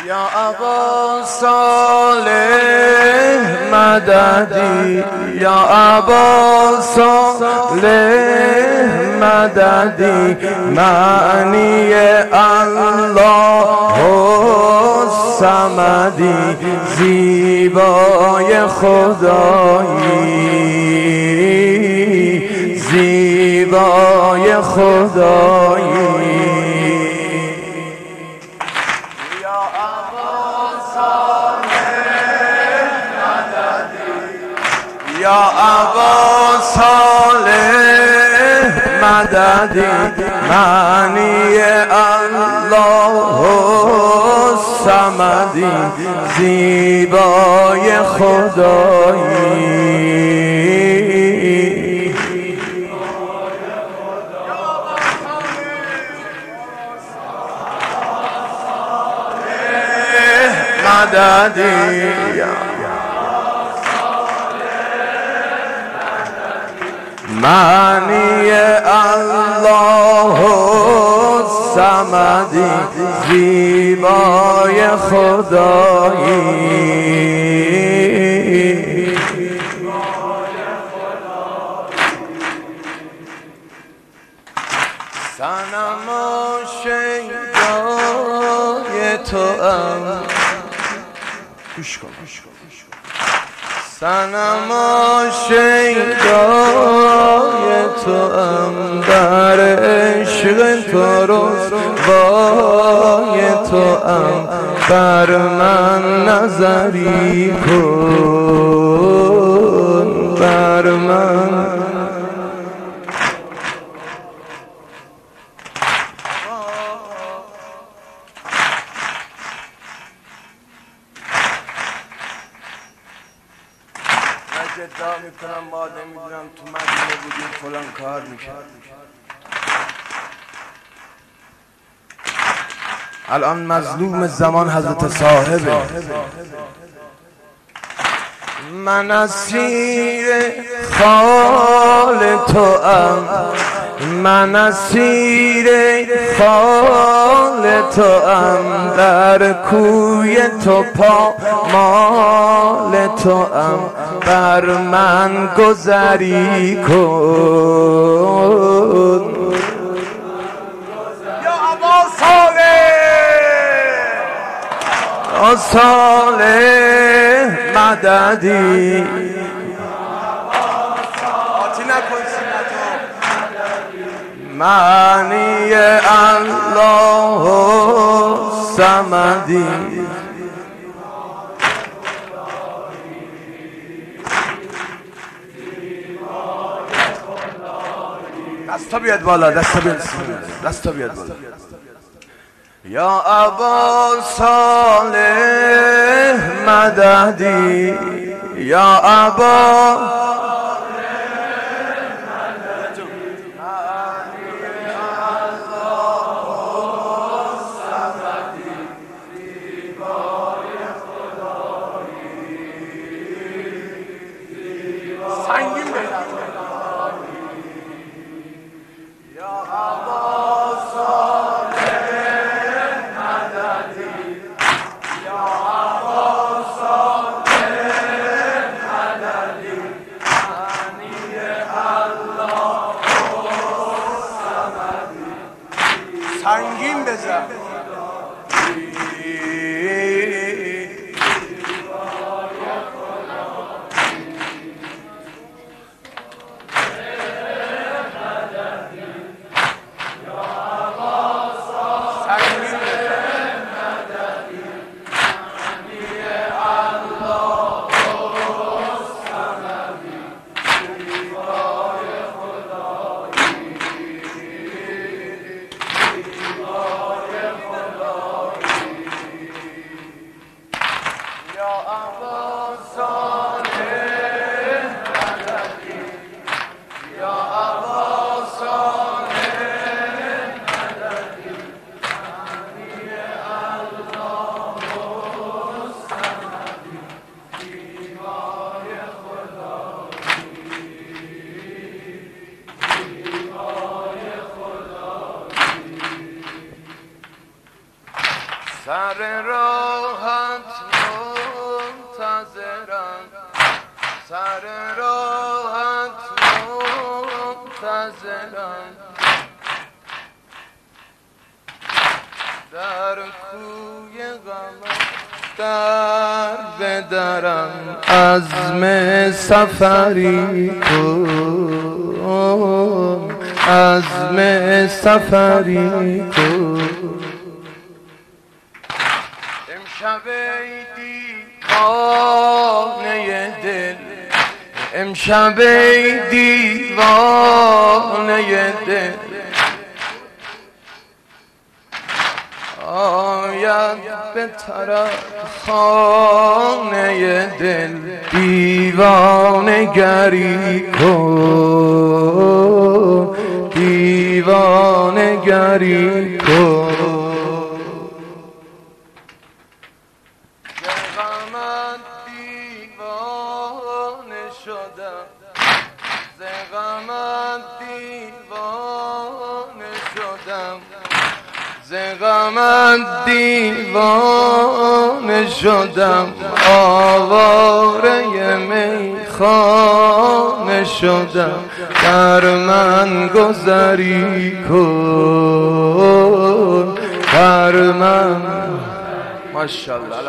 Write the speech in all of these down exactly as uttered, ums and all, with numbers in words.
یا ابا صالح مددی، یا ابا صالح مددی، معنی الله الصمدی، زیبای خدایی، زیبای خدایی. یا ابا صالح مددی، معنی الله الصمدی، زیبای خدایی. مددی معنی الله الصمدی، زیبای خدایی. صنم و شیدای توام، گوش کن صنم و شیدای توام، در عشق تو رسوای توام، بر من نظری کن، بر من. ادعا میکنم ما نمیدونم تو مدینه بودیم فلان کار میکرد. الان مظلوم زمان حضرت صاحبه. من اسیر خال توام، من اسیر خال توام، در کوی تو پامال توام، بر من گذری کن. یا ابا صالح صالح مددی، معنی الله الصمدی. دستا بیاد بالا، دستا بیاد دستا بیاد بالا. یا ابا صالح مددی، یا ابا سر راحت منتظرم، سر راحت منتظرم، در کوی غمت در بدرم، عزم سفری کن، عزم سفری کن. امشب ای دیوانه دل، امشب ای دیوانه دل، آید به طرف خانه دل، دیوانه گری کن، دیوانه گری کن. ز غمت دیوانه شدم، ز غمت دیوانه شدم، ز غمت دیوانه شدم، آواره میخانه شدم، در من گذری کن، در من. ماشاءالله.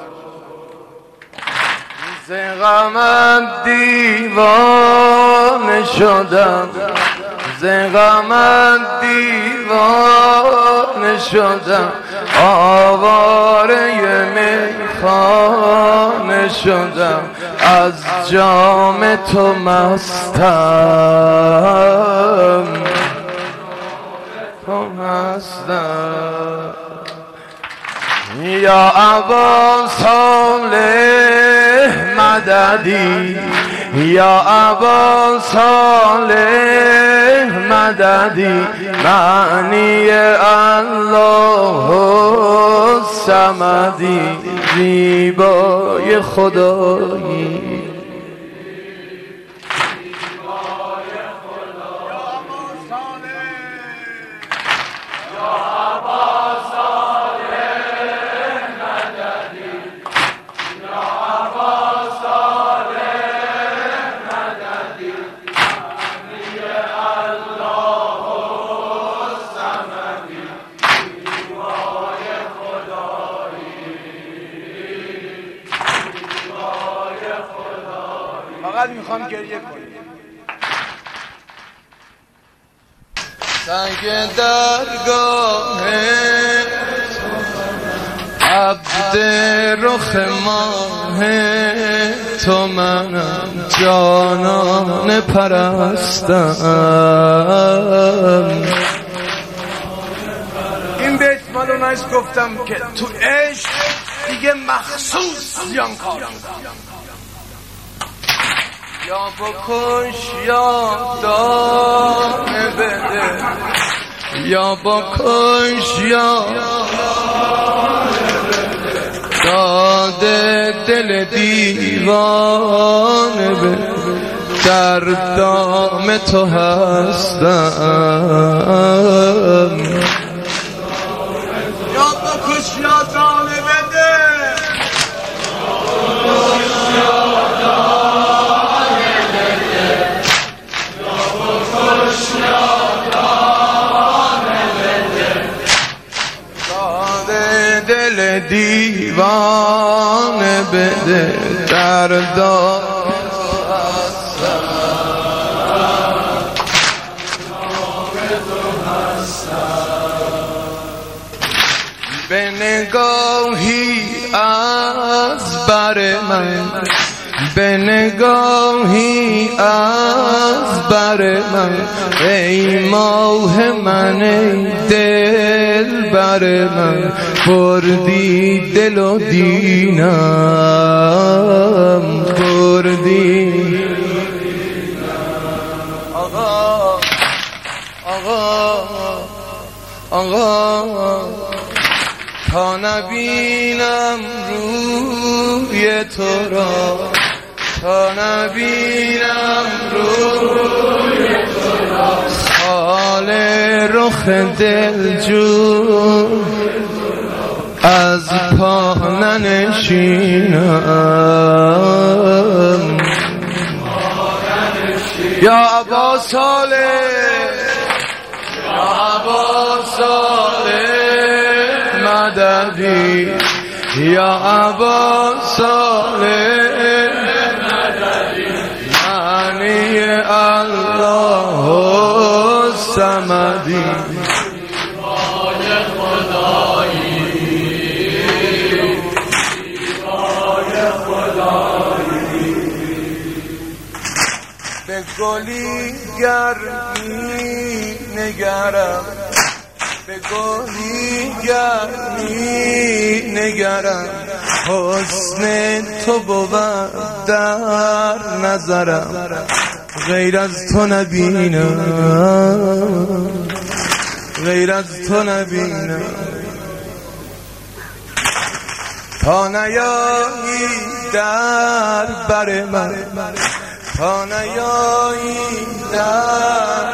ز غمت دیوانه شدم، ز غمت دیوانه شدم، آواره میخانه شدم، از جام تو مستم، تو مستم. یا ابا صالح مددی، یا ابا صالح مددی، معنی الله الصمدی، زیبای خدایی. فقط میخوام گریه کنم. سنگ درگاه عبد رخ ماه تو منم، جانان پرستم. این بیت مالو نش گفتم که تو عشق دیگه مخصوص زیانکار، یا بکش یا دانه بده، یا بکش یا داده، دل دیوانه بده، در دام تو هستم. یا بکش یا دانه بده، دل دیوانه بده، در دام تو هستم. به نگاهی از بر من، به نگاهی از بر من، ای ماه من ای دل بر من، بردی دل و دینم، بردی. آقا آقا آقا تا نبینم روی تو را، تا نبینم روی تو را، خال رخ دلجو، از پا ننشینم یا ابا صالح یا ابا صالح مددی یا ابا صالح مددی معنی الله الصمدی به گلی گرمی نگرم به گلی گرمی نگرم حسن تو بود در نظرم غیر از تو نبینم غیر از تو نبینم تا نیایی در بر من تا نیایی در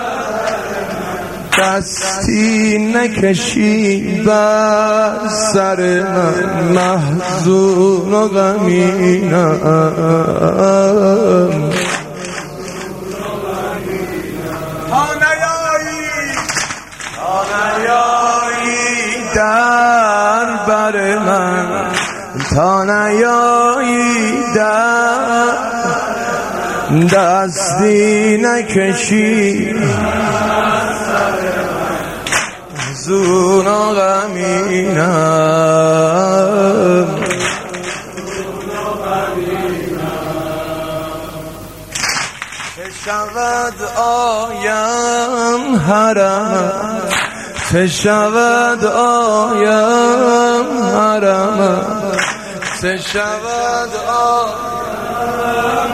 دستی نکشی بر سر من محزون و غمینم تا نیایی تا نیایی در بر من تا نیایی در دستی نکشی زون و غمینم چه شود آیم حرم چه شود آیم حرم چه شود آیم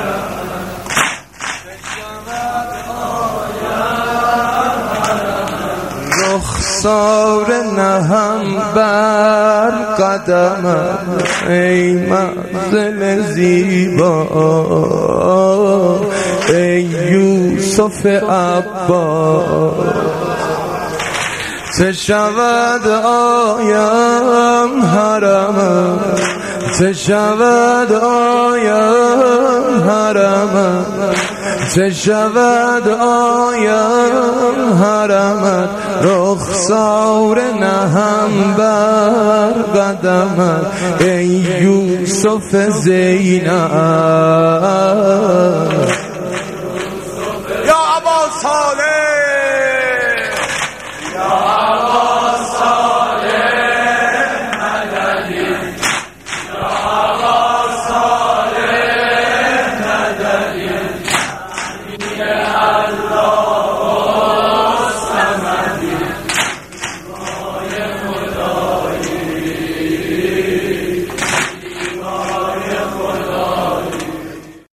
رخسار نهم بر قدمم ای منزل زیبا ای یوسف عباس چه شود آیم حرمم چه شود آیم حرمم چه شود آیم حرمت رخسار نهم بر قدمت ای یوسف زینب